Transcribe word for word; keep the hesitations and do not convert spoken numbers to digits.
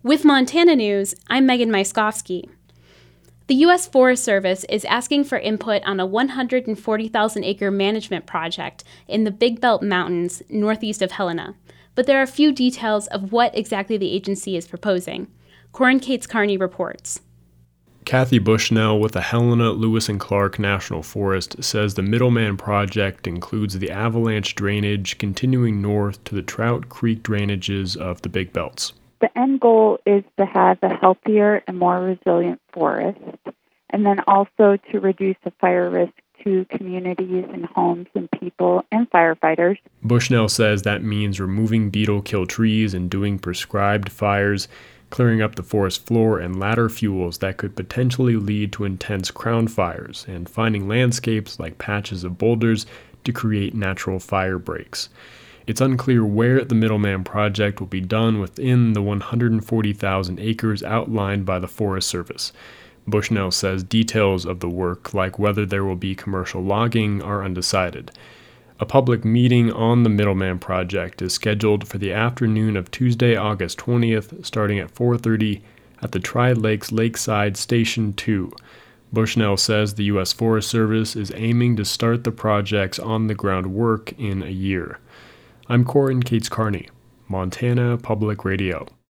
With Montana News, I'm Megan Myskowski. The U S Forest Service is asking for input on a one hundred forty thousand acre management project in the Big Belt Mountains northeast of Helena, but there are few details of what exactly the agency is proposing. Corin Cates Carney reports. Kathy Bushnell with the Helena, Lewis and Clark National Forest says the Middleman project includes the avalanche drainage continuing north to the Trout Creek drainages of the Big Belts. The end goal is to have a healthier and more resilient forest, and then also to reduce the fire risk to communities and homes and people and firefighters. Bushnell says that means removing beetle-kill trees and doing prescribed fires, clearing up the forest floor and ladder fuels that could potentially lead to intense crown fires, and finding landscapes like patches of boulders to create natural fire breaks. It's unclear where the Middleman project will be done within the one hundred forty thousand acres outlined by the Forest Service. Bushnell says details of the work, like whether there will be commercial logging, are undecided. A public meeting on the Middleman project is scheduled for the afternoon of Tuesday, August twentieth, starting at four thirty at the Tri-Lakes Lakeside Station two. Bushnell says the U S Forest Service is aiming to start the project's on-the-ground work in a year. I'm Corin Cates Carney, Montana Public Radio.